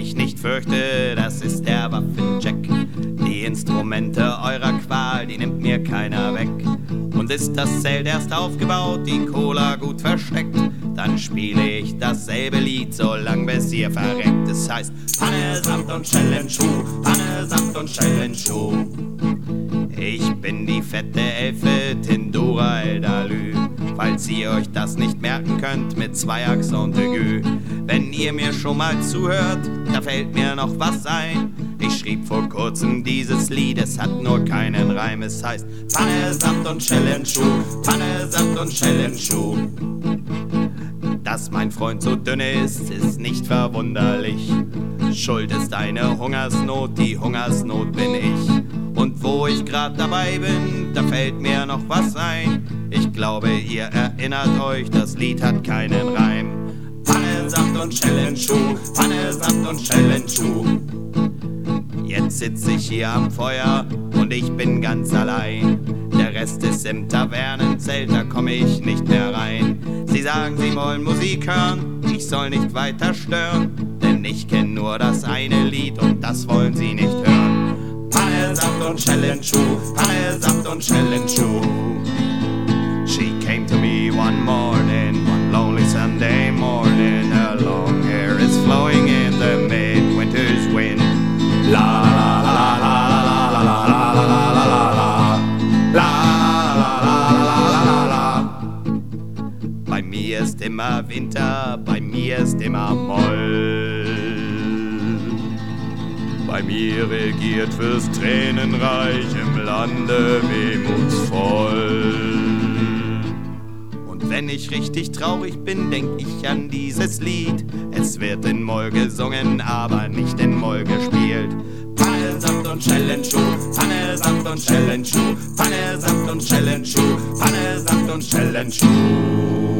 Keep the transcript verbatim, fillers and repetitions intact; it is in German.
ich nicht fürchte, das ist der Waffencheck. Die Instrumente eurer Qual, die nimmt mir keiner weg. Und ist das Zelt erst aufgebaut, die Cola gut versteckt, dann spiele ich dasselbe Lied, solang bis ihr verreckt. Es heißt Panne, Saft und Schellenschuh, Panne, Saft und Schellenschuh. Ich bin die fette Elfe Tindora Eldalü, falls ihr euch das nicht merken könnt mit zwei Accent aigu. Wenn ihr mir schon mal zuhört, da fällt mir noch was ein. Ich schrieb vor kurzem dieses Lied, es hat nur keinen Reim. Es heißt Panne, Saft und Schellenschuh, Panne, Saft und Schellenschuh. Dass mein Freund so dünn ist, ist nicht verwunderlich. Schuld ist eine Hungersnot, die Hungersnot bin ich. Und wo ich grad dabei bin, da fällt mir noch was ein. Ich glaube, ihr erinnert euch, das Lied hat keinen Reim. Panne, Saft und Schellenschuh, Panne, Saft und Schellenschuh. Jetzt sitz ich hier am Feuer und ich bin ganz allein. Der Rest ist im Tavernenzelt, da komm ich nicht mehr rein. Sie sagen, sie wollen Musik hören, ich soll nicht weiter stören, denn ich kenn nur das eine Lied und das wollen sie nicht hören. Panne, Saft und Schellenschuh, Panne, Saft und Schellenschuh. She came to me one morning, one lonely Sunday morning. Her long hair is flowing in the midwinter's wind. La la la la la la la la la la la la la la la la. Bei mir ist immer Winter, bei mir ist immer Moll. Bei mir regiert fürs Tränenreich im Lande wehmutsvoll. Und wenn ich richtig traurig bin, denk ich an dieses Lied. Es wird in Moll gesungen, aber nicht in Moll gespielt. Panne, Saft und Schellenschuh, Panne, Saft und Schellenschuh, Panne, Saft und Schellenschuh, Panne, Saft und Schellenschuh.